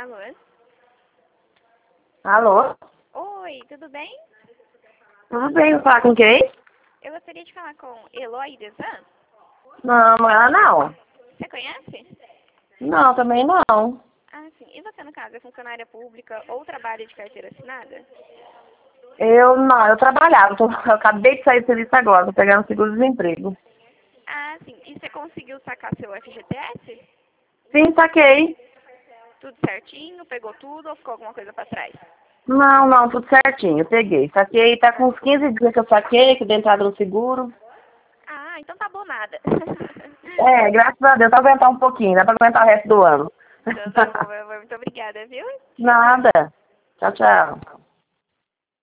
Alô? Alô? Oi, tudo bem? Tudo bem? Vou falar com quem? Eu gostaria de falar com Eloy Desan. Não, ela não. Você conhece? Não, também não. Ah, sim. E você, no caso, é funcionária pública ou trabalha de carteira assinada? Eu trabalhava, eu acabei de sair do serviço agora, tô pegando seguro-desemprego. Ah, sim. E você conseguiu sacar seu FGTS? Sim, saquei. Tudo certinho? Pegou tudo ou ficou alguma coisa pra trás? Não, tudo certinho, peguei. Saquei, tá com uns 15 dias que eu saquei, que dei entrada no seguro. Ah, então tá bom nada. É, graças a Deus, pra aguentar um pouquinho, dá pra aguentar o resto do ano. Então tá bom, meu amor. Muito obrigada, viu? Tchau, tchau. Nada. Tchau, tchau.